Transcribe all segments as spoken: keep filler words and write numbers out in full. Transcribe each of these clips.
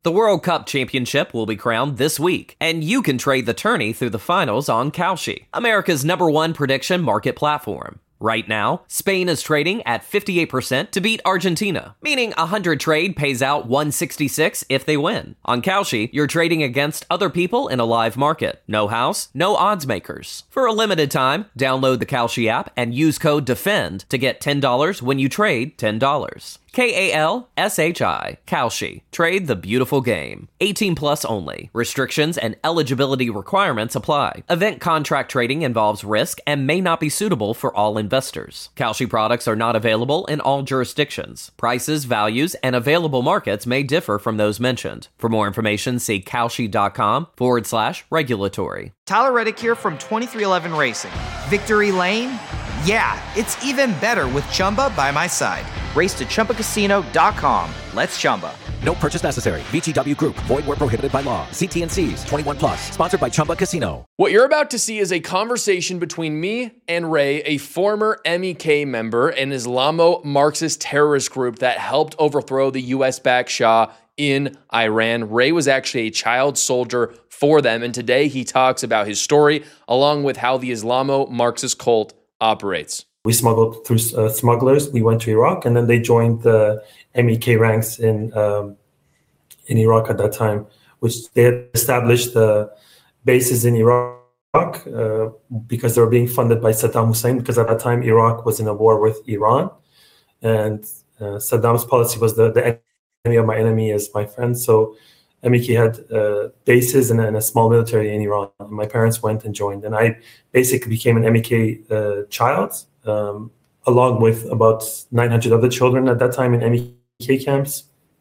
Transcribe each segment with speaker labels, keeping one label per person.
Speaker 1: The World Cup Championship will be crowned this week, and you can trade the tourney through the finals on Kalshi, America's number one prediction market platform. Right now, Spain is trading at fifty-eight percent to beat Argentina, meaning a one hundred trade pays out one sixty-six if they win. On Kalshi, you're trading against other people in a live market. No house, no odds makers. For a limited time, download the Kalshi app and use code DEFEND to get ten dollars when you trade ten dollars. K A L S H I, Kalshi. Trade the beautiful game. eighteen plus only. Restrictions and eligibility requirements apply. Event contract trading involves risk and may not be suitable for all investors. Kalshi products are not available in all jurisdictions. Prices, values, and available markets may differ from those mentioned. For more information, see Kalshi.com forward slash regulatory.
Speaker 2: Tyler Reddick here from twenty-three eleven Racing. Victory Lane? Yeah, it's even better with Chumba by my side. Race to Chumba Casino dot com. Let's Chumba.
Speaker 3: No purchase necessary. V G W Group. Void where prohibited by law. See T and C's. twenty-one plus. Sponsored by Chumba Casino.
Speaker 4: What you're about to see is a conversation between me and Ray, a former M E K member, an Islamo-Marxist terrorist group that helped overthrow the U S-backed Shah in Iran. Ray was actually a child soldier for them, and today he talks about his story along with how the Islamo-Marxist cult operates.
Speaker 5: We smuggled through uh, smugglers. We went to Iraq, and then they joined the M E K ranks in um, in Iraq at that time, which they had established the bases in Iraq uh, because they were being funded by Saddam Hussein, because at that time Iraq was in a war with Iran, and uh, Saddam's policy was the, the enemy of my enemy is my friend. So M E K had uh, bases and, and a small military in Iran. My parents went and joined, and I basically became an M E K uh, child, um, along with about nine hundred other children at that time in M E K camps.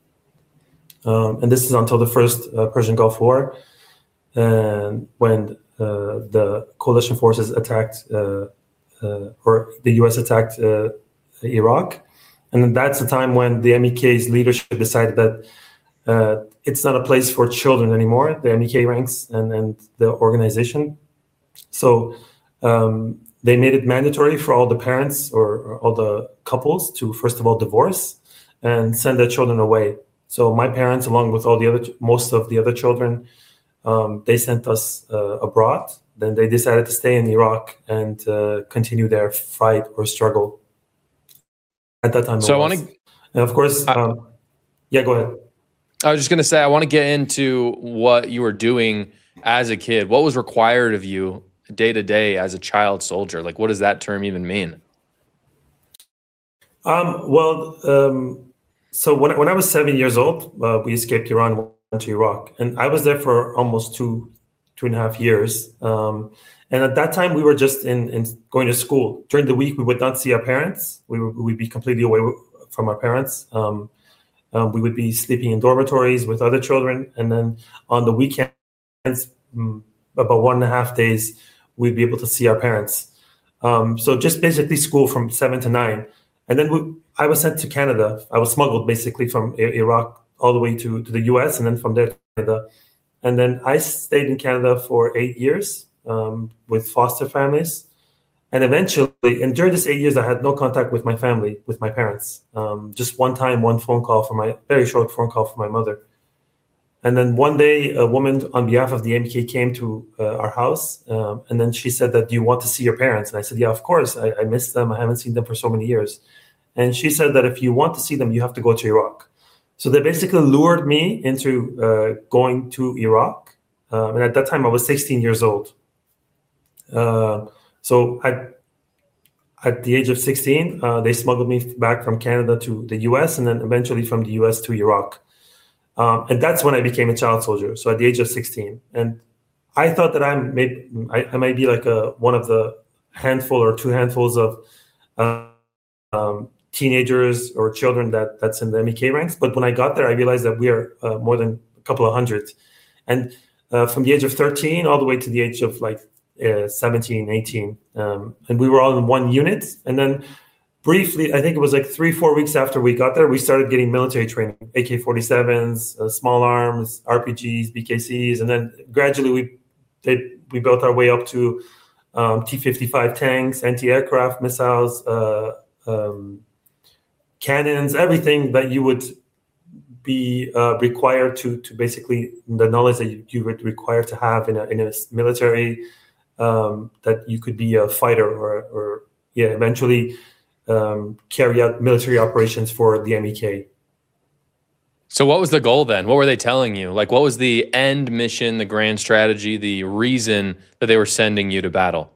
Speaker 5: Um, and this is until the first uh, Persian Gulf War, and when uh, the coalition forces attacked, uh, uh, or the U S attacked uh, Iraq. And then that's the time when the M E K's leadership decided that uh, it's not a place for children anymore, the M E K ranks and, and the organization. So um, they made it mandatory for all the parents or, or all the couples to, first of all, divorce and send their children away. So my parents, along with all the other, most of the other children, um, they sent us uh, abroad. Then they decided to stay in Iraq and uh, continue their fight or struggle. At that time,
Speaker 4: so I want to,
Speaker 5: and of course, um, yeah, go ahead.
Speaker 4: I was just going to say, I want to get into what you were doing as a kid. What was required of you day to day as a child soldier? Like, what does that term even mean?
Speaker 5: Um, well, um, so when, when I was seven years old, uh, we escaped Iran, went to Iraq, and I was there for almost two, two and a half years. Um, and at that time, we were just in, in going to school. During the week, we would not see our parents. We would we'd be completely away from our parents. Um, um, we would be sleeping in dormitories with other children. And then on the weekends, um, about one and a half days, we'd be able to see our parents. Um, so just basically school from seven to nine. And then we, I was sent to Canada. I was smuggled basically from Iraq all the way to, to the U S and then from there to Canada. And then I stayed in Canada for eight years um, with foster families. And eventually, and during this eight years, I had no contact with my family, with my parents. Um, just one time, one phone call for my, very short phone call for my mother. And then one day, a woman on behalf of the M E K came to uh, our house. Um, and then she said that, do you want to see your parents? And I said, yeah, of course. I, I miss them. I haven't seen them for so many years. And she said that if you want to see them, you have to go to Iraq. So they basically lured me into uh, going to Iraq. Um, and at that time, I was sixteen years old. Uh, so at, at the age of sixteen, uh, they smuggled me back from Canada to the U S and then eventually from the U S to Iraq. Um, and that's when I became a child soldier. So at the age of sixteen. And I thought that I'm maybe, I, I might be like a, one of the handful or two handfuls of uh, um, teenagers or children that that's in the M E K ranks. But when I got there, I realized that we are uh, more than a couple of hundred. And uh, from the age of thirteen all the way to the age of like uh, seventeen, eighteen. Um, and we were all in one unit. And then briefly, I think it was like three, four weeks after we got there, we started getting military training, A K forty-sevens, uh, small arms, R P Gs, B K Cs. And then gradually we they, we built our way up to um, T fifty-five tanks, anti-aircraft missiles, uh, um, cannons, everything that you would be uh, required to to basically the knowledge that you, you would require to have in a in a military, um, that you could be a fighter or or yeah eventually um, carry out military operations for the M E K.
Speaker 4: So what was the goal then? What were they telling you? Like, what was the end mission, the grand strategy, the reason that they were sending you to battle?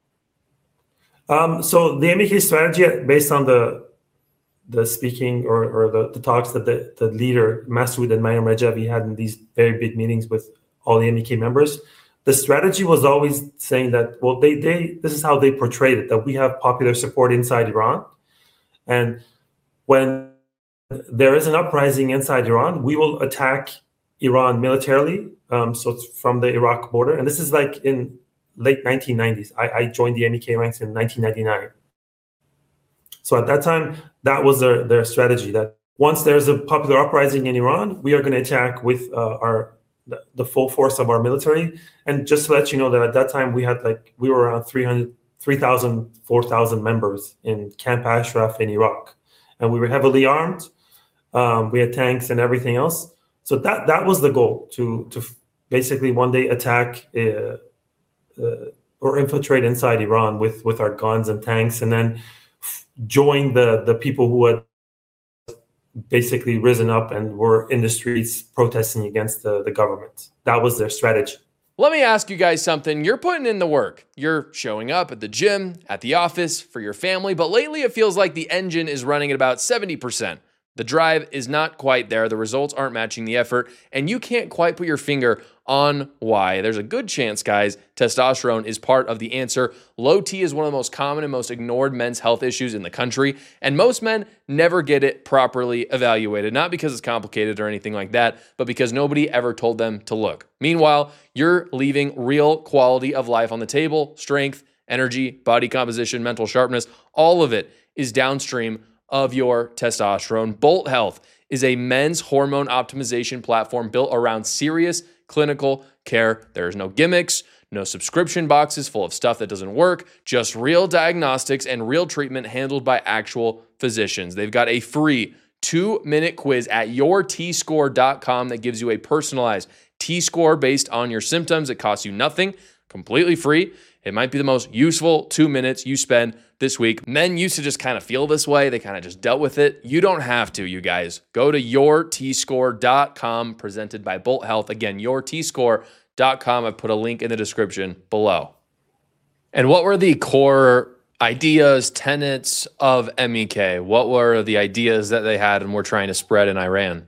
Speaker 5: Um, so the M E K strategy, based on the the speaking or, or the, the talks that the, the leader, Masoud and Mayam Rajavi, had in these very big meetings with all the M E K members, the strategy was always saying that, well, they they this is how they portrayed it, that we have popular support inside Iran. And when there is an uprising inside Iran, we will attack Iran militarily. Um, so it's from the Iraq border. And this is like in late nineteen nineties. I, I joined the M E K ranks in nineteen ninety-nine. So at that time, that was their, their strategy, that once there's a popular uprising in Iran, we are going to attack with uh, our the, the full force of our military. And just to let you know that at that time, we had like, we were around three hundred, three thousand, four thousand members in Camp Ashraf in Iraq. And we were heavily armed. Um, we had tanks and everything else. So that that was the goal, to to basically one day attack uh, uh, or infiltrate inside Iran with, with our guns and tanks, and then f- join the, the people who had basically risen up and were in the streets protesting against the, the government. That was their strategy.
Speaker 4: Let me ask you guys something. You're putting in the work. You're showing up at the gym, at the office, for your family, but lately it feels like the engine is running at about seventy percent. The drive is not quite there. The results aren't matching the effort, and you can't quite put your finger on why. There's a good chance, guys, testosterone is part of the answer. Low T is one of the most common and most ignored men's health issues in the country, and most men never get it properly evaluated, not because it's complicated or anything like that, but because nobody ever told them to look. Meanwhile, you're leaving real quality of life on the table. Strength, energy, body composition, mental sharpness, all of it is downstream of your testosterone. Bolt Health is a men's hormone optimization platform built around serious clinical care. There's no gimmicks, no subscription boxes full of stuff that doesn't work, just real diagnostics and real treatment handled by actual physicians. They've got a free two-minute quiz at your t score dot com that gives you a personalized T-score based on your symptoms. It costs you nothing, completely free. It might be the most useful two minutes you spend this week. Men used to just kind of feel this way. They kind of just dealt with it. You don't have to, you guys. Go to your t score dot com, presented by Bolt Health. Again, your t score dot com. I put a link in the description below. And what were the core ideas, tenets of M E K? What were the ideas that they had and were trying to spread in Iran?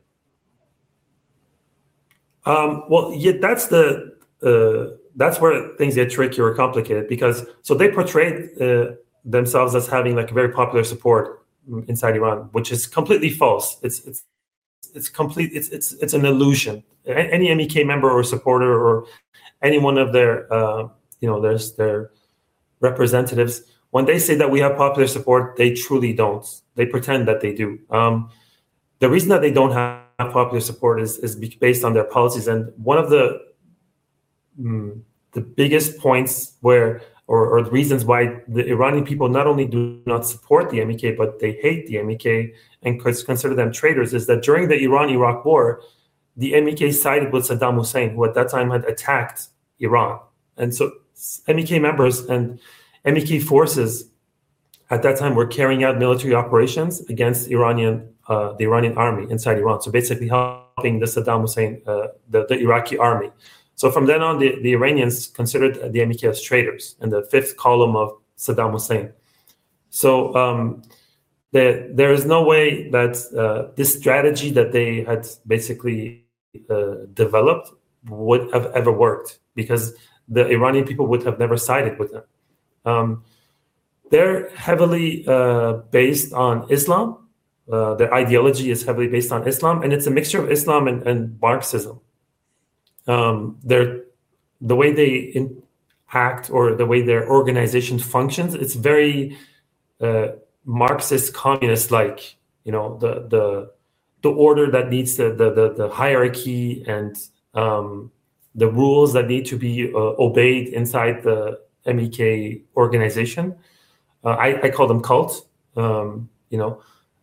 Speaker 5: Um, well, yeah, that's the... Uh, that's where things get tricky or complicated, because so they portrayed uh, themselves as having like very popular support inside Iran, which is completely false. It's it's it's complete. It's it's it's an illusion. Any M E K member or supporter or any one of their uh, you know there's their representatives, when they say that we have popular support, they truly don't. They pretend that they do. Um, the reason that they don't have popular support is is based on their policies, and one of the Mm, the biggest points where, or, or the reasons why the Iranian people not only do not support the M E K, but they hate the M E K and consider them traitors, is that during the Iran-Iraq war, the M E K sided with Saddam Hussein, who at that time had attacked Iran. And so M E K members and M E K forces at that time were carrying out military operations against Iranian, uh, the Iranian army inside Iran. So basically helping the Saddam Hussein, uh, the, the Iraqi army. So from then on, the, the Iranians considered the M E K as traitors and the fifth column of Saddam Hussein. So um, the, there is no way that uh, this strategy that they had basically uh, developed would have ever worked, because the Iranian people would have never sided with them. Um, they're heavily uh, based on Islam. Uh, their ideology is heavily based on Islam, and it's a mixture of Islam and, and Marxism. Um, they're, the way they in, act or the way their organization functions, it's very uh, Marxist, communist-like. You know, the the the order that needs the the the, the hierarchy and um, the rules that need to be uh, obeyed inside the M E K organization. Uh, I, I call them cult. Um, you know,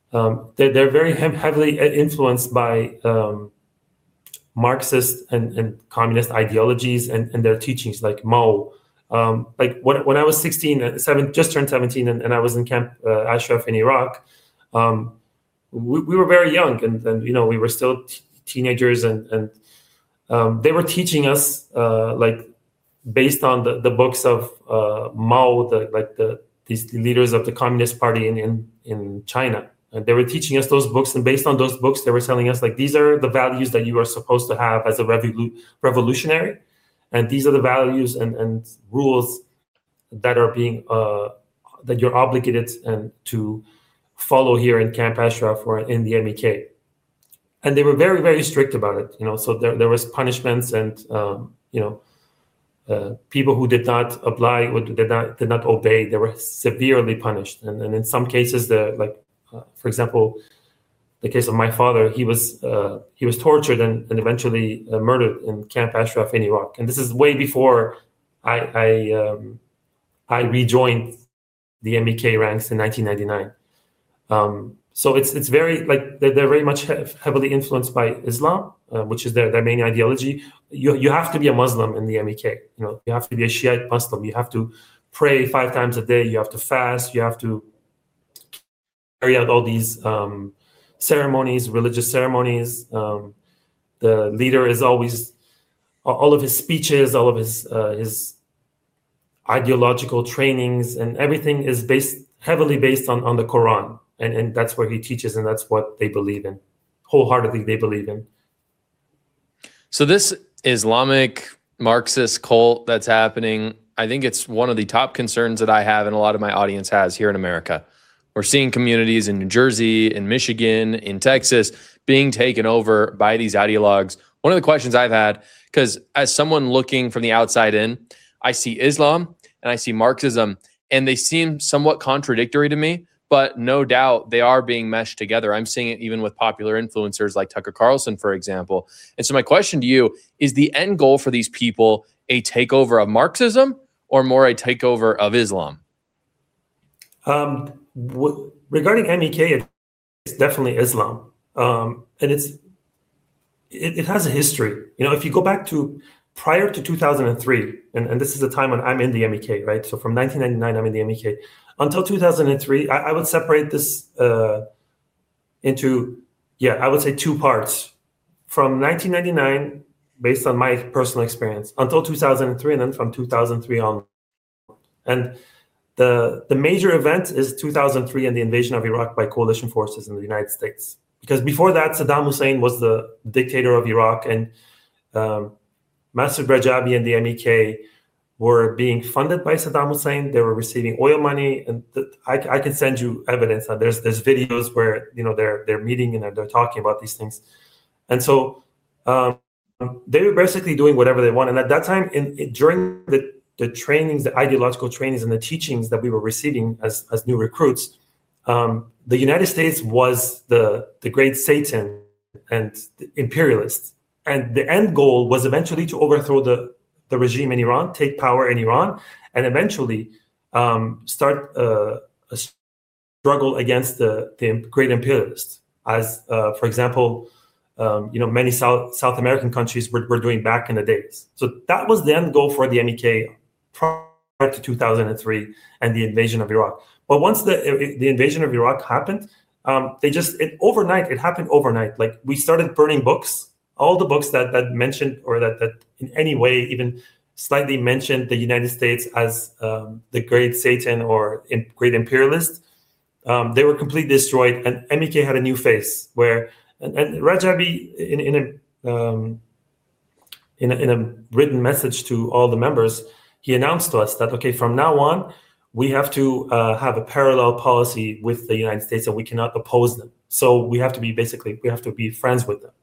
Speaker 5: um, they're, they're very he- heavily influenced by um, Marxist and, and communist ideologies and, and their teachings, like Mao. Um, like when, when I was sixteen, seven, just turned seventeen, and, and I was in Camp uh, Ashraf in Iraq, um, we, we were very young, and, and you know we were still t- teenagers, and and um, they were teaching us uh, like based on the, the books of uh, Mao, the like the these leaders of the Communist Party in, in in China. And they were teaching us those books, and based on those books, they were telling us like these are the values that you are supposed to have as a revolu- revolutionary. And these are the values and, and rules that are being uh, that you're obligated and to follow here in Camp Ashraf or in the M E K. And they were very, very strict about it. You know, so there there was punishments and um, you know uh, people who did not apply or did not did not obey. They were severely punished. And, and in some cases, the like uh, for example, the case of my father, he was uh, he was tortured and, and eventually uh, murdered in Camp Ashraf in Iraq. And this is way before I I, um, I rejoined the M E K ranks in nineteen ninety-nine. Um, so it's it's very like they're, they're very much he- heavily influenced by Islam, uh, which is their, their main ideology. You you have to be a Muslim in the M E K. You know, you have to be a Shiite Muslim. You have to pray five times a day. You have to fast. You have to carry out all these um, ceremonies, religious ceremonies. Um, the leader is always, all of his speeches, all of his uh, his ideological trainings, and everything is based heavily based on, on the Quran, and, and that's where he teaches, and that's what they believe in, wholeheartedly they believe in.
Speaker 4: So this Islamic Marxist cult that's happening, I think it's one of the top concerns that I have and a lot of my audience has here in America. We're seeing communities in New Jersey, in Michigan, in Texas being taken over by these ideologues. One of the questions I've had, because as someone looking from the outside in, I see Islam and I see Marxism, and they seem somewhat contradictory to me, but no doubt they are being meshed together. I'm seeing it even with popular influencers like Tucker Carlson, for example. And so my question to you is, the end goal for these people a takeover of Marxism or more a takeover of Islam?
Speaker 5: Um, w- regarding M E K, it's definitely Islam. Um, and it's it, it has a history. You know, if you go back to prior to two thousand three, and, and this is the time when I'm in the M E K, right? So from nineteen ninety-nine, I'm in the M E K. Until two thousand three, I, I would separate this uh, into, yeah, I would say two parts. From nineteen ninety-nine, based on my personal experience, until two thousand three, and then from two thousand three on. And the the major event is two thousand three and the invasion of Iraq by coalition forces in the United States. Because before that, Saddam Hussein was the dictator of Iraq, and um, Masoud Rajabi and the M E K were being funded by Saddam Hussein. They were receiving oil money, and the, I, I can send you evidence. Uh, there's there's videos where you know they're they're meeting and they're talking about these things, and so um, they were basically doing whatever they want. And at that time, in, in during the the trainings, the ideological trainings, and the teachings that we were receiving as as new recruits, um, the United States was the the great Satan and the imperialist, and the end goal was eventually to overthrow the the regime in Iran, take power in Iran, and eventually um, start uh, a struggle against the, the great imperialists. As, uh, for example, um, you know, many South, South American countries were, were doing back in the days. So that was the end goal for the M E K prior to two thousand three and the invasion of Iraq. But once the the invasion of Iraq happened, um, they just, it overnight, it happened overnight. Like we started burning books. All the books that that mentioned or that, that in any way even slightly mentioned the United States as um, the great Satan or in, great imperialist, um, they were completely destroyed. And M E K had a new face where, and, and Rajabi in, in, a, um, in, a, in a written message to all the members, he announced to us that, okay, from now on, we have to uh, have a parallel policy with the United States and we cannot oppose them. So we have to be basically, we have to be friends with them.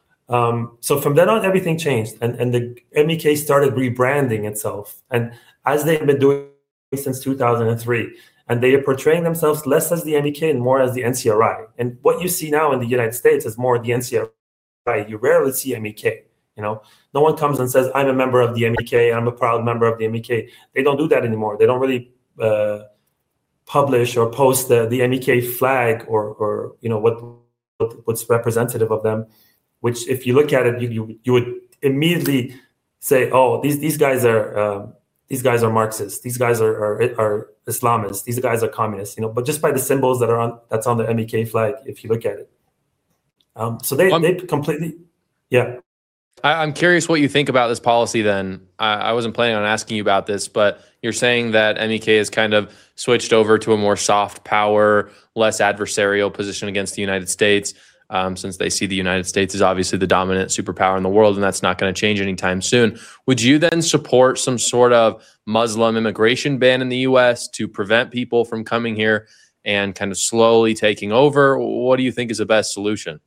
Speaker 5: Um, so from then on, everything changed, and, and the M E K started rebranding itself. And as they've been doing since two thousand three, and they are portraying themselves less as the M E K and more as the N C R I. And what you see now in the United States is more the N C R I. You rarely see M E K. You know, no one comes and says, I'm a member of the M E K, I'm a proud member of the M E K. They don't do that anymore. They don't really uh, publish or post the, the M E K flag or or you know what, what what's representative of them, which if you look at it, you you, you would immediately say, oh, these these guys are um, these guys are Marxists, these guys are, are are Islamists, these guys are communists, you know. But just by the symbols that are on that's on the M E K flag, if you look at it, um, so they um, they completely, yeah.
Speaker 4: I, I'm curious what you think about this policy. Then I, I wasn't planning on asking you about this, but you're saying that M E K has kind of switched over to a more soft power, less adversarial position against the United States. Um, since they see the United States as obviously the dominant superpower in the world, and that's not going to change anytime soon. Would you then support some sort of Muslim immigration ban in the U S to prevent people from coming here and kind of slowly taking over? What do you think is the best solution?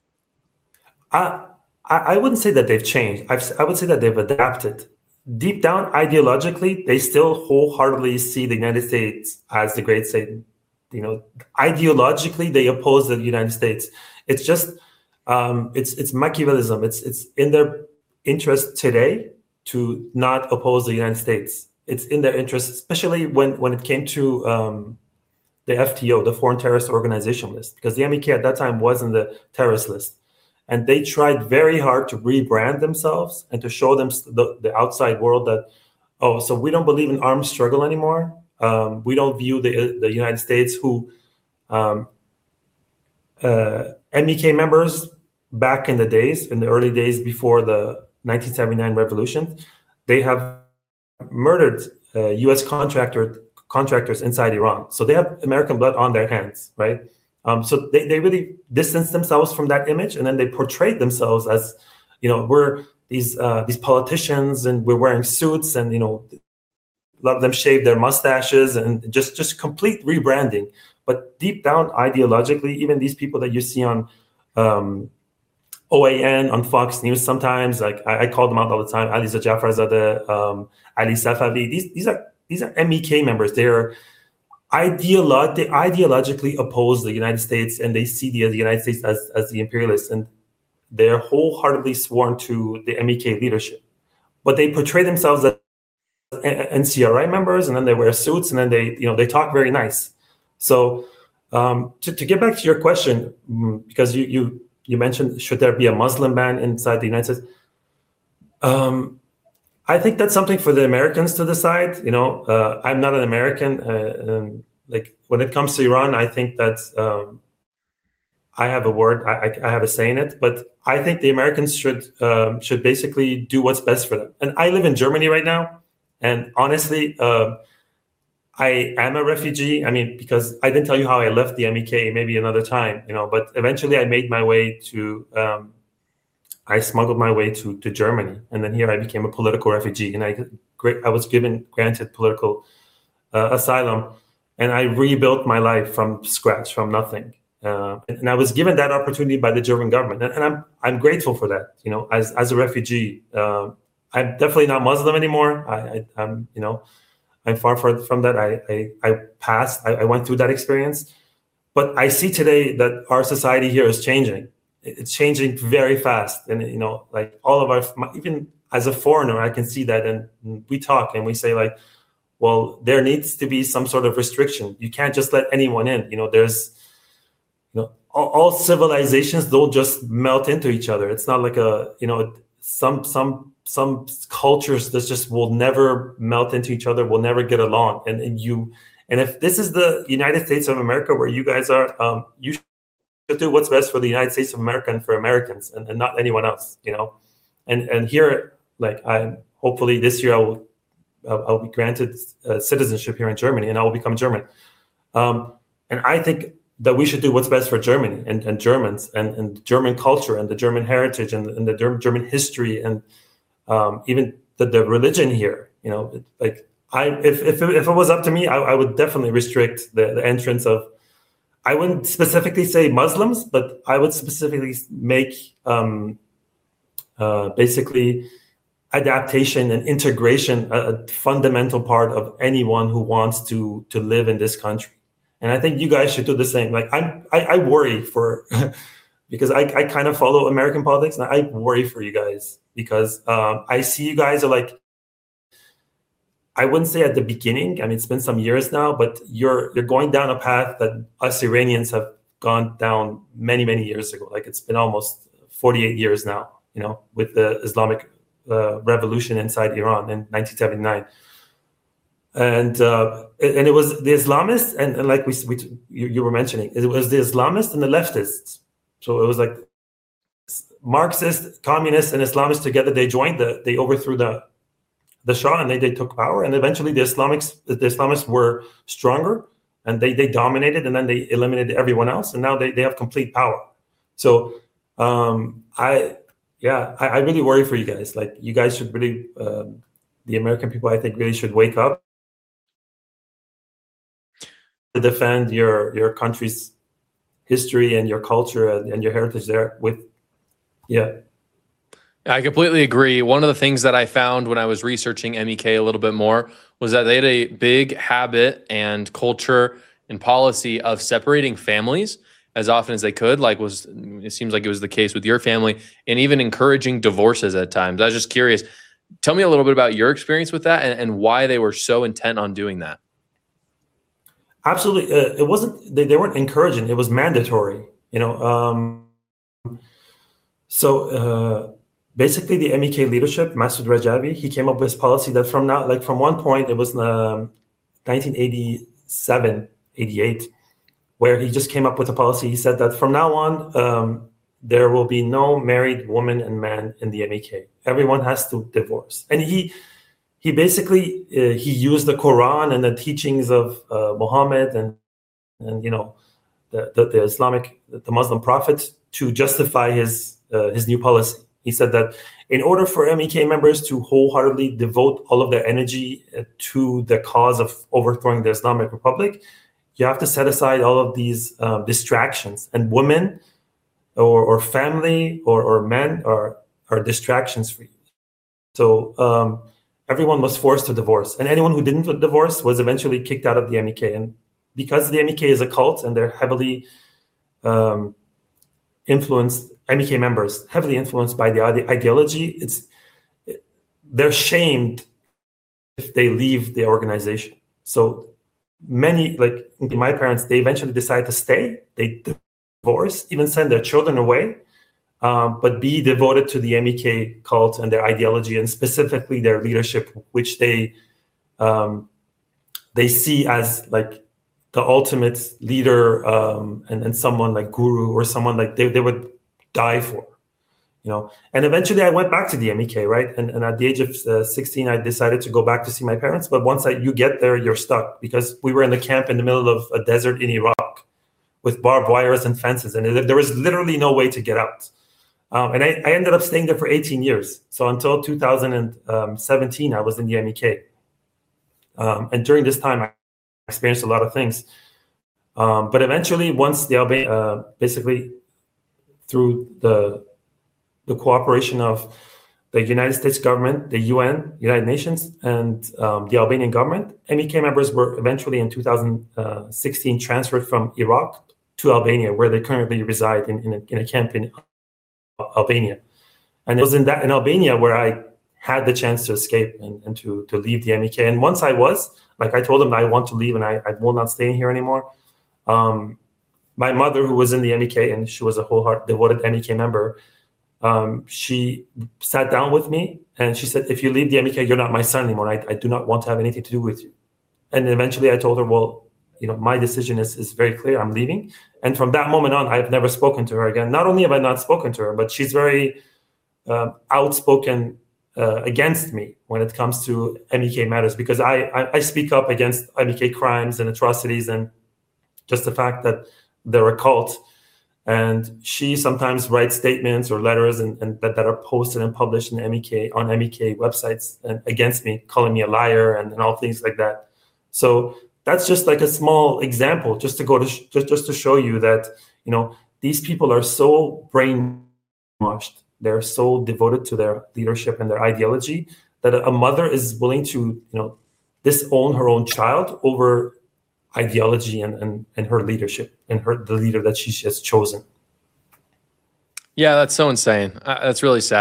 Speaker 5: I I wouldn't say that they've changed. I've, I would say that they've adapted. Deep down, ideologically, they still wholeheartedly see the United States as the great Satan. You know, ideologically, they oppose the United States. It's just, um, it's it's Machiavellism. It's it's in their interest today to not oppose the United States. It's in their interest, especially when, when it came to um, the F T O, the Foreign Terrorist Organization list, because the M E K at that time was in the terrorist list. And they tried very hard to rebrand themselves and to show them the, the outside world that, oh, so we don't believe in armed struggle anymore. Um, we don't view the the United States who um, uh, M E K members back in the days, in the early days before the nineteen seventy-nine revolution, they have murdered uh, U S contractor contractors inside Iran. So they have American blood on their hands, right? Um, so they, they really distanced themselves from that image, and then they portrayed themselves as, you know, we're these uh, these politicians and we're wearing suits, and, you know, a lot of them shave their mustaches, and just just complete rebranding. But deep down, ideologically, even these people that you see on um, O A N, on Fox News sometimes, like I, I call them out all the time, Ali Jafarzadeh, um, Ali Safavi, these these are these are M E K members. They're Ideolo- they ideologically oppose the United States, and they see the, the United States as, as the imperialists, and they're wholeheartedly sworn to the M E K leadership. But they portray themselves as N C R I members, and then they wear suits, and then they, you know, they talk very nice. So um, to, to get back to your question, because you you you mentioned, should there be a Muslim ban inside the United States? Um, I think that's something for the Americans to decide. You know, uh, I'm not an American. Uh, and like when it comes to Iran, I think that um, I have a word, I, I have a say in it. But I think the Americans should um, should basically do what's best for them. And I live in Germany right now, and honestly, uh, I am a refugee. I mean, because I didn't tell you how I left the M E K. Maybe another time, you know. But eventually, I made my way to. Um, I smuggled my way to, to Germany, and then here I became a political refugee, and I I was given granted political uh, asylum, and I rebuilt my life from scratch, from nothing, uh, and, and I was given that opportunity by the German government, and, and I'm I'm grateful for that. You know, as as a refugee, uh, I'm definitely not Muslim anymore. I, I I'm you know I'm far from that. I I, I passed. I, I went through that experience, but I see today that our society here is changing. It's changing very fast, and you know, like all of our, even as a foreigner, I can see that, and we talk and we say like, well, there needs to be some sort of restriction. You can't just let anyone in. You know, there's, you know, all, all civilizations don't just melt into each other. It's not like a, you know, some some some cultures that just will never melt into each other, will never get along, and, and you, and if this is the United States of America where you guys are, um, you should to do what's best for the United States of America and for Americans, and, and not anyone else, you know. And and here, like I hopefully this year I will I'll, I'll be granted uh, citizenship here in Germany, and I will become German. Um, and I think that we should do what's best for Germany and, and Germans and, and German culture and the German heritage and, and the German history and um, even the, the religion here. You know, like I if if it, if it was up to me, I, I would definitely restrict the, the entrance of. I wouldn't specifically say Muslims, but I would specifically make um, uh, basically adaptation and integration a, a fundamental part of anyone who wants to to live in this country. And I think you guys should do the same. Like I'm, I, I worry for because I, I kind of follow American politics, and I worry for you guys because um, I see you guys are like I wouldn't say at the beginning. I mean, it's been some years now, but you're you're going down a path that us Iranians have gone down many, many years ago. Like it's been almost forty-eight years now, you know, with the Islamic uh, revolution inside Iran in nineteen seventy-nine. And uh, and it was the Islamists, and, and like we, we you, you were mentioning, it was the Islamists and the leftists. So it was like Marxists, communists, and Islamists together. They joined the, they overthrew the the Shah, and they, they took power. And eventually, the Islamics, the Islamists were stronger, and they they dominated, and then they eliminated everyone else, and now they, they have complete power. So um, I yeah, I, I really worry for you guys. Like you guys should really, um, the American people, I think, really should wake up to defend your your country's history and your culture and, and your heritage there with, yeah.
Speaker 4: I completely agree. One of the things that I found when I was researching M E K a little bit more was that they had a big habit and culture and policy of separating families as often as they could. Like was, it seems like it was the case with your family, and even encouraging divorces at times. I was just curious. Tell me a little bit about your experience with that and, and why they were so intent on doing that.
Speaker 5: Absolutely. Uh, it wasn't, they, they weren't encouraging. It was mandatory, you know. Um, so uh, basically the M E K leadership, Masoud Rajavi, he came up with this policy that from now, like from one point, it was um, nineteen eighty-seven, eighty-eight, where he just came up with a policy. He said that from now on, um, there will be no married woman and man in the M E K. Everyone has to divorce. And he, He basically uh, he used the Quran and the teachings of uh, Muhammad and and you know the, the, the Islamic the Muslim prophet to justify his uh, his new policy. He said that in order for M E K members to wholeheartedly devote all of their energy uh, to the cause of overthrowing the Islamic Republic, you have to set aside all of these um, distractions, and women or or family or or men are are distractions for you. So. Um, Everyone was forced to divorce, and anyone who didn't divorce was eventually kicked out of the M E K. And because the M E K is a cult and they're heavily um, influenced, M E K members heavily influenced by the ideology, it's they're shamed if they leave the organization. So many, like my parents, they eventually decide to stay. They divorce, even send their children away. Um, but be devoted to the M E K cult and their ideology, and specifically their leadership, which they um, they see as like the ultimate leader um, and, and someone like guru or someone like they, they would die for, you know. And eventually I went back to the M E K, right? And, and at the age of uh, sixteen, I decided to go back to see my parents. But once I, you get there, you're stuck, because we were in the camp in the middle of a desert in Iraq with barbed wires and fences, and there was literally no way to get out. Um, and I, I ended up staying there for eighteen years. So until two thousand seventeen, I was in the M E K. Um, and during this time, I experienced a lot of things. Um, but eventually, once the Albania, uh, basically through the the cooperation of the United States government, the U N, United Nations, and um, the Albanian government, M E K members were eventually in two thousand sixteen transferred from Iraq to Albania, where they currently reside in, in, a, in a camp in Albania. And it was in that in Albania where I had the chance to escape and, and to to leave the M E K. And once I was, like I told them that I want to leave and I, I will not stay in here anymore. Um, my mother, who was in the M E K, and she was a wholehearted, devoted M E K member, um, she sat down with me and she said, if you leave the M E K, you're not my son anymore. I, I do not want to have anything to do with you. And eventually I told her, well, you know, my decision is, is very clear. I'm leaving. And from that moment on, I've never spoken to her again. Not only have I not spoken to her, but she's very uh, outspoken uh, against me when it comes to M E K matters, because I, I, I speak up against M E K crimes and atrocities and just the fact that they're a cult. And she sometimes writes statements or letters and, and that, that are posted and published in M E K on M E K websites and against me, calling me a liar and, and all things like that. So that's just like a small example, just to go to sh- just just to show you that, you know, these people are so brainwashed, they're so devoted to their leadership and their ideology that a mother is willing to, you know, disown her own child over ideology and and, and her leadership and her the leader that she has chosen.
Speaker 4: Yeah, that's so insane. Uh, that's really sad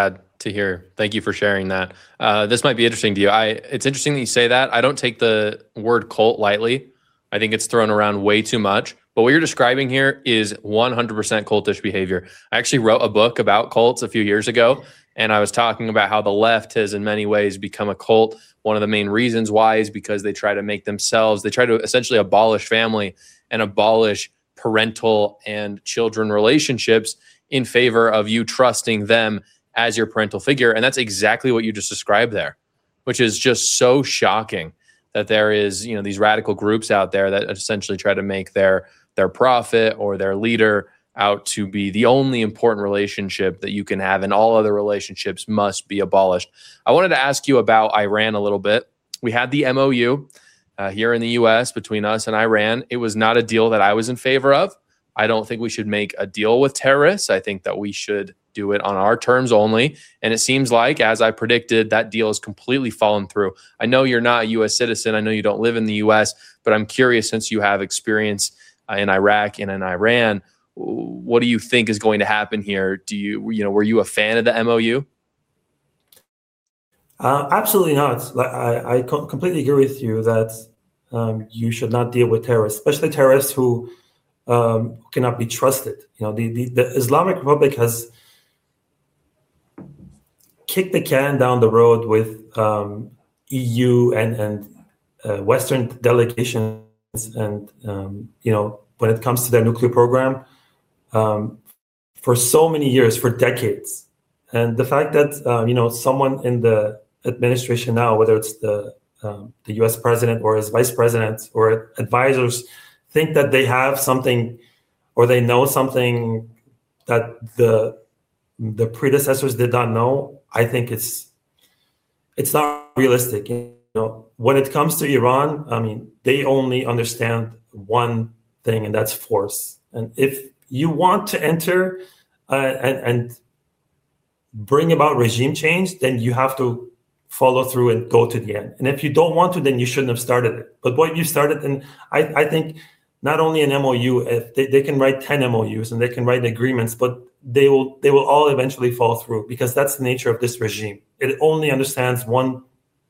Speaker 4: to hear. Thank you for sharing that. Uh, this might be interesting to you. I it's interesting that you say that. I don't take the word cult lightly. I think it's thrown around way too much. But what you're describing here is one hundred percent cultish behavior. I actually wrote a book about cults a few years ago, and I was talking about how the left has in many ways become a cult. One of the main reasons why is because they try to make themselves, they try to essentially abolish family and abolish parental and children relationships in favor of you trusting them as your parental figure. And that's exactly what you just described there, which is just so shocking that there is, you know, these radical groups out there that essentially try to make their their prophet or their leader out to be the only important relationship that you can have, and all other relationships must be abolished. I wanted to ask you about Iran a little bit. We had the M O U uh, here in the U S between us and Iran. It was not a deal that I was in favor of. I don't think we should make a deal with terrorists. I think that we should do it on our terms only. And it seems like, as I predicted, that deal has completely fallen through. I know you're not a U S citizen. I know you don't live in the U S, but I'm curious, since you have experience uh, in Iraq and in Iran, what do you think is going to happen here? Do you, you know, were you a fan of the M O U?
Speaker 5: Uh, absolutely not. Like, I, I co- completely agree with you that um, you should not deal with terrorists, especially terrorists who um, cannot be trusted. You know, the, the, the Islamic Republic has kicked the can down the road with um, E U and and uh, Western delegations, and um, you know, when it comes to their nuclear program, um, for so many years, for decades. And the fact that uh, you know, someone in the administration now, whether it's the um, the U S president or his vice president or advisors, think that they have something or they know something that the the predecessors did not know, I think it's it's not realistic. You know, when it comes to Iran, I mean, they only understand one thing, and that's force. And if you want to enter uh, and, and bring about regime change, then you have to follow through and go to the end. And if you don't want to, then you shouldn't have started it. But what you started, and I, I think not only an M O U, if they, they can write ten M O Us and they can write agreements, but they will they will all eventually fall through, because that's the nature of this regime. It only understands one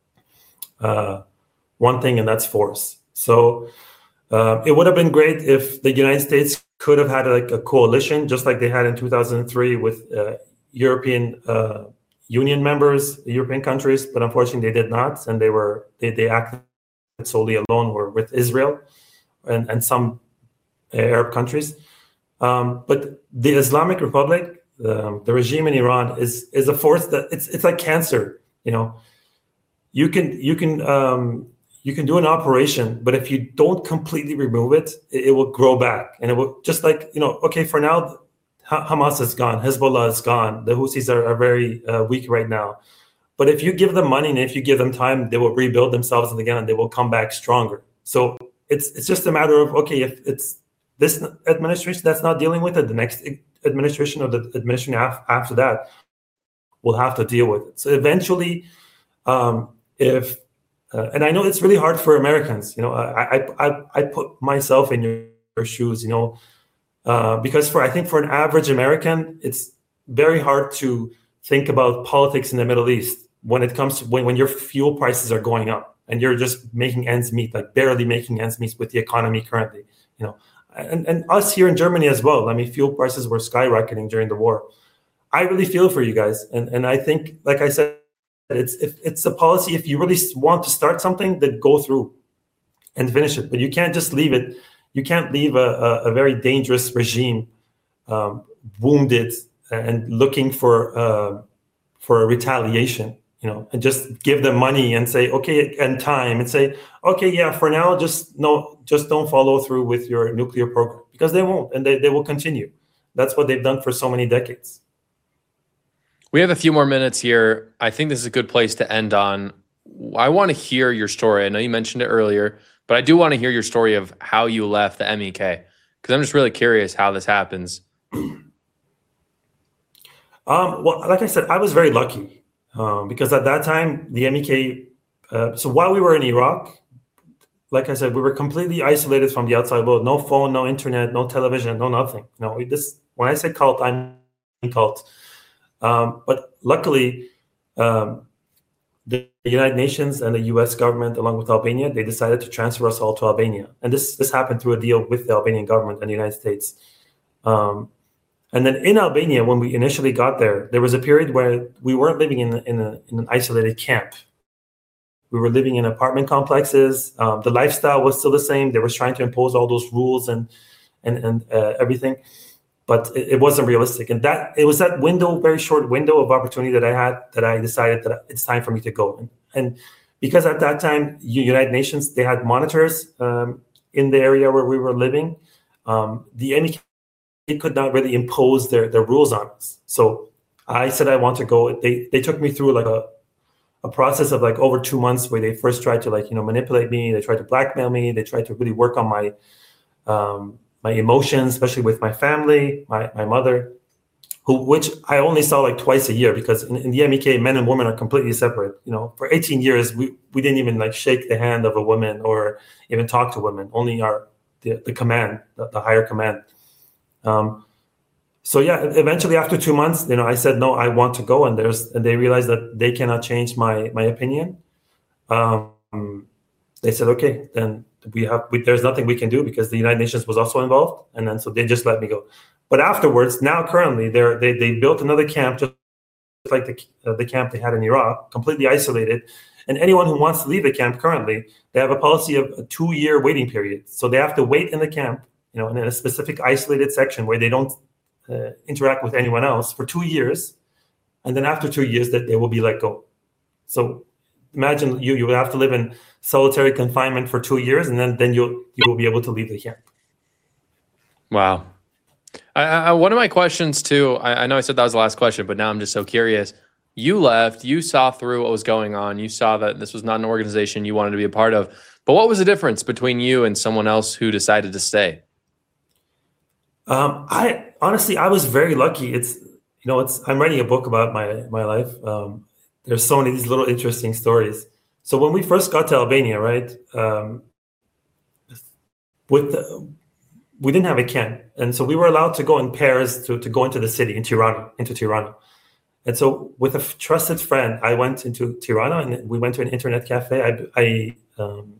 Speaker 5: uh, one thing, and that's force. So uh, it would have been great if the United States could have had like a coalition, just like they had in two thousand three with uh, European uh, Union members, European countries, but unfortunately they did not, and they were they they acted solely alone, were with Israel and and some Arab countries. Um, but the Islamic Republic, um, the regime in Iran, is is a force that it's it's like cancer. You know, you can you can um, you can do an operation, but if you don't completely remove it, it, it will grow back, and it will, just like, you know. Okay, for now, Hamas is gone, Hezbollah is gone, the Houthis are, are very uh, weak right now. But if you give them money and if you give them time, they will rebuild themselves again, and they will come back stronger. So it's it's just a matter of, okay, if it's this administration that's not dealing with it, the next administration or the administration after that will have to deal with it. So eventually, um, if uh, and I know it's really hard for Americans, you know, I I I, I put myself in your, your shoes, you know, uh, because for I think for an average American, it's very hard to think about politics in the Middle East when it comes to when, when your fuel prices are going up and you're just making ends meet, like barely making ends meet with the economy currently, you know. And, and us here in Germany as well. I mean, fuel prices were skyrocketing during the war. I really feel for you guys. And and I think, like I said, it's if it's a policy, if you really want to start something, then go through and finish it. But you can't just leave it. You can't leave a, a, a very dangerous regime um, wounded and looking for uh, for a retaliation, you know, and just give them money and say, okay, and time, and say, okay, yeah, for now, just no, just don't follow through with your nuclear program, because they won't, and they, they will continue. That's what they've done for so many decades.
Speaker 4: We have a few more minutes here. I think this is a good place to end on. I want to hear your story. I know you mentioned it earlier, but I do want to hear your story of how you left the M E K, because I'm just really curious how this happens.
Speaker 5: Um, well, like I said, I was very lucky um, because at that time, the M E K, uh, so while we were in Iraq, like I said, we were completely isolated from the outside world. No phone, no internet, no television, no nothing. You know, this, when I say cult, I'm cult. Um, but luckily, um, the United Nations and the U S government, along with Albania, they decided to transfer us all to Albania. And this this happened through a deal with the Albanian government and the United States. Um, and then in Albania, when we initially got there, there was a period where we weren't living in, in, a, in an isolated camp. We were living in apartment complexes. Um, the lifestyle was still the same. They were trying to impose all those rules and and, and uh, everything. But it, it wasn't realistic. And that it was that window, very short window of opportunity that I had, that I decided that it's time for me to go. And, and because at that time, United Nations, they had monitors um, in the area where we were living. Um, the M E K could not really impose their, their rules on us. So I said I want to go. They they took me through like a, a process of like over two months where they first tried to like, you know, manipulate me. They tried to blackmail me. They tried to really work on my um, my emotions, especially with my family, my, my mother, who which I only saw like twice a year, because in, in the M E K, men and women are completely separate. You know, for eighteen years, we, we didn't even like shake the hand of a woman or even talk to women, only our the, the command, the, the higher command. Um, so yeah, eventually after two months, you know, I said, no, I want to go. And there's, and they realized that they cannot change my, my opinion. Um, they said, okay, then we have, we, there's nothing we can do, because the United Nations was also involved. And then, so they just let me go. But afterwards, now currently they're, they, they built another camp, just like the, uh, the camp they had in Iraq, completely isolated. And anyone who wants to leave the camp currently, they have a policy of a two year waiting period. So they have to wait in the camp, you know, in a specific isolated section where they don't uh, interact with anyone else for two years. And then after two years that they will be let go. So imagine you, you would have to live in solitary confinement for two years, and then, then you'll, you will be able to leave the camp.
Speaker 4: Wow. I, I, one of my questions too, I, I know I said that was the last question, but now I'm just so curious. You left, you saw through what was going on. You saw that this was not an organization you wanted to be a part of, but what was the difference between you and someone else who decided to stay?
Speaker 5: Um, I honestly, I was very lucky. It's, you know, it's, I'm writing a book about my, my life. Um, there's so many of these little interesting stories. So when we first got to Albania, right, um, with the, we didn't have a camp. And so we were allowed to go in pairs to, to go into the city, in Tirana, into Tirana. And so with a f- trusted friend, I went into Tirana and we went to an internet cafe. I, I, um,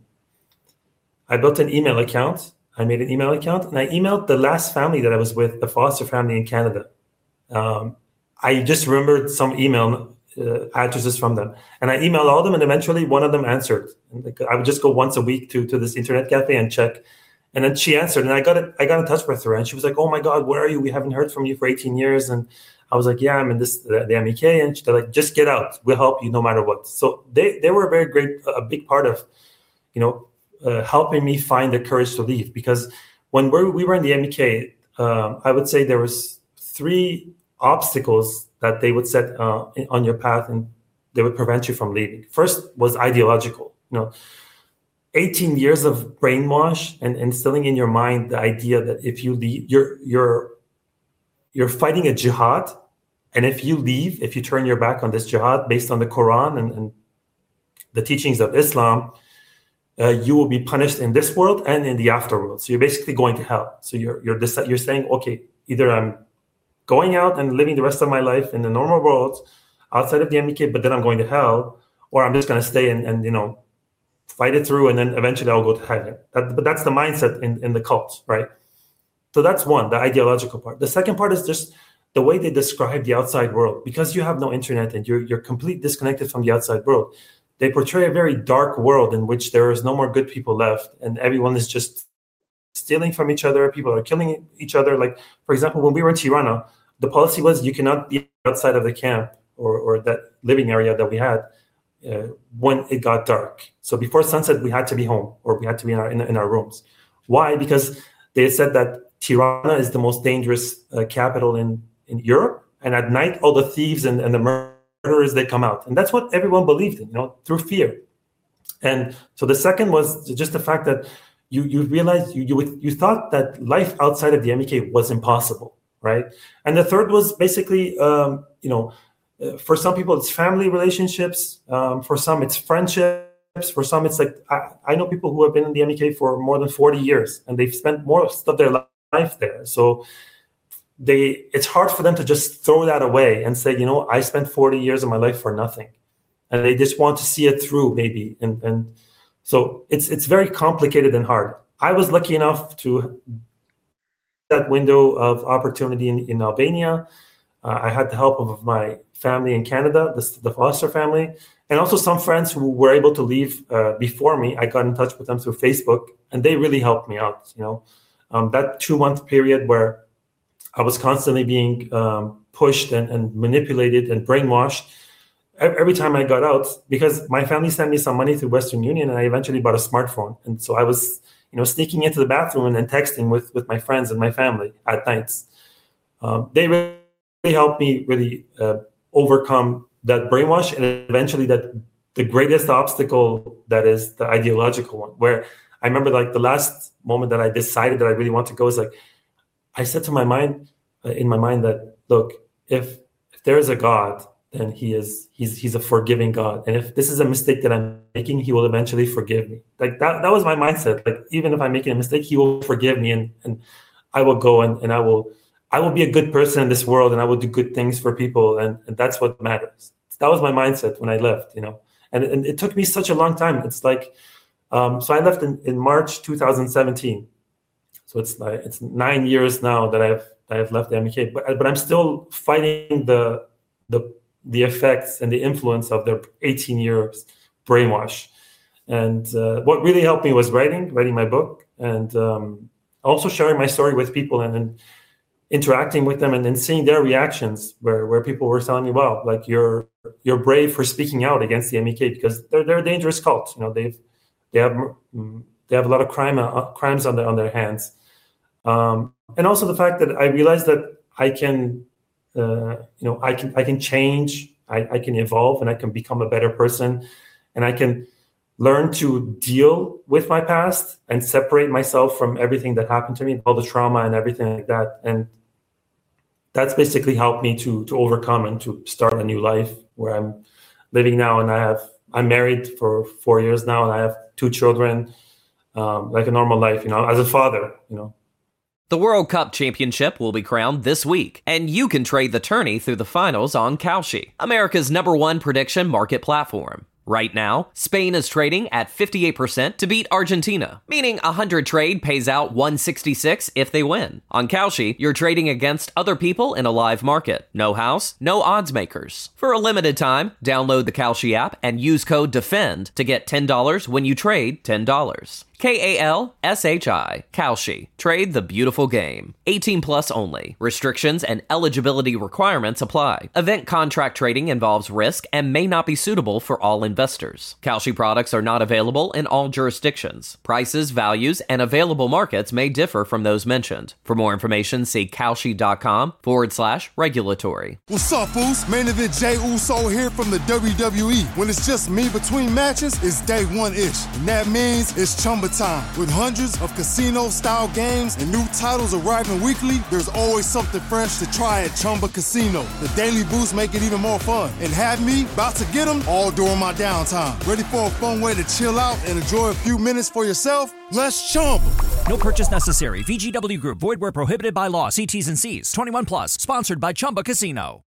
Speaker 5: I built an email account. I made an email account and I emailed the last family that I was with, the foster family in Canada. Um, I just remembered some email uh, addresses from them. And I emailed all of them, and eventually one of them answered. And like, I would just go once a week to, to this internet cafe and check. And then she answered, and I got it, I got in touch with her, and she was like, "Oh my God, where are you? We haven't heard from you for eighteen years." And I was like, "Yeah, I'm in this the, the M E K." And they're like, "Just get out. We'll help you no matter what." So they they were a very great, a big part of, you know, uh, helping me find the courage to leave. Because when we're, we were in the M E K, um, I would say there was three obstacles that they would set uh, on your path, and they would prevent you from leaving. First was ideological, you know. eighteen years of brainwash and instilling in your mind the idea that if you leave, you're you're you're fighting a jihad, and if you leave, if you turn your back on this jihad based on the Quran and, and the teachings of Islam, uh, you will be punished in this world and in the afterworld. So you're basically going to hell. So you're you're deci- you're saying, okay, either I'm going out and living the rest of my life in the normal world outside of the M E K, but then I'm going to hell, or I'm just going to stay and, and you know. fight it through, and then eventually I'll go to heaven. That, but that's the mindset in, in the cult, right? So that's one, the ideological part. The second part is just the way they describe the outside world. Because you have no internet and you're you're completely disconnected from the outside world, they portray a very dark world in which there is no more good people left, and everyone is just stealing from each other. People are killing each other. Like, for example, when we were in Tirana, the policy was you cannot be outside of the camp or, or that living area that we had Uh, when it got dark. So before sunset, we had to be home, or we had to be in our in, in our rooms. Why? Because they said that Tirana is the most dangerous uh, capital in, in Europe, and at night all the thieves and, and the murderers, they come out, and that's what everyone believed in, you know, through fear. And so the second was just the fact that you you realized you you you thought that life outside of the M E K was impossible, right? And the third was basically um, you know. Uh, for some people, it's family relationships. Um, for some, it's friendships. For some, it's like, I, I know people who have been in the M E K for more than forty years, and they've spent most of their life there. So they it's hard for them to just throw that away and say, you know, I spent forty years of my life for nothing. And they just want to see it through, maybe. And and so it's it's very complicated and hard. I was lucky enough to that window of opportunity in, in Albania. Uh, I had the help of my family in Canada, the, the Foster family, and also some friends who were able to leave uh, before me. I got in touch with them through Facebook, and they really helped me out. You know, um, that two-month period where I was constantly being um, pushed and, and manipulated and brainwashed. Every time I got out, because my family sent me some money through Western Union, and I eventually bought a smartphone. And so I was, you know, sneaking into the bathroom and then texting with, with my friends and my family at nights. Um, they really helped me really uh, overcome that brainwash, and eventually that the greatest obstacle, that is the ideological one, where I remember like the last moment that I decided that I really want to go is like, I said to my mind, uh, in my mind that, look, if if there is a God, then he is he's he's a forgiving God. And if this is a mistake that I'm making, he will eventually forgive me. Like that that was my mindset. Like even if I'm making a mistake, he will forgive me, and, and I will go and, and I will I will be a good person in this world, and I will do good things for people, and, and that's what matters. That was my mindset when I left, you know. And, and it took me such a long time. It's like um, so I left in, in March two thousand seventeen. So it's like it's nine years now that I've that I've left the M K, but but I'm still fighting the the the effects and the influence of their eighteen years brainwash. And uh, what really helped me was writing, writing my book, and um, also sharing my story with people, and, and interacting with them, and then seeing their reactions, where, where people were telling me, wow, like you're you're brave for speaking out against the M E K, because they're they're a dangerous cult. You know, they've they have they have a lot of crime uh, crimes on their on their hands, um, and also the fact that I realized that I can. Uh, you know, I can I can change, I, I can evolve, and I can become a better person, and I can learn to deal with my past and separate myself from everything that happened to me, all the trauma and everything like that. And that's basically helped me to to overcome and to start a new life where I'm living now. And I have I'm married for four years now, and I have two children, um, like a normal life, you know, as a father, you know.
Speaker 1: The World Cup Championship will be crowned this week, and you can trade the tourney through the finals on Kalshi, America's number one prediction market platform. Right now, Spain is trading at fifty-eight percent to beat Argentina, meaning a one hundred trade pays out one sixty-six if they win. On Kalshi, you're trading against other people in a live market. No house, no odds makers. For a limited time, download the Kalshi app and use code DEFEND to get ten dollars when you trade ten dollars. K A L S H I, Kalshi. Trade the beautiful game. eighteen plus only. Restrictions and eligibility requirements apply. Event contract trading involves risk and may not be suitable for all investors. Kalshi products are not available in all jurisdictions. Prices, values, and available markets may differ from those mentioned. For more information, see Kalshi.com forward slash regulatory.
Speaker 6: What's up, fools? Main event Jey Uso here from the W W E. When it's just me between matches, it's day one-ish. And that means it's Chumba time. With hundreds of casino-style games and new titles arriving weekly, there's always something fresh to try at Chumba Casino. The daily boosts make it even more fun. And have me about to get them all during my downtime. Ready for a fun way to chill out and enjoy a few minutes for yourself? Let's Chumba.
Speaker 7: No purchase necessary. V G W Group. Void where prohibited by law. See T's and C's. twenty-one plus. Sponsored by Chumba Casino.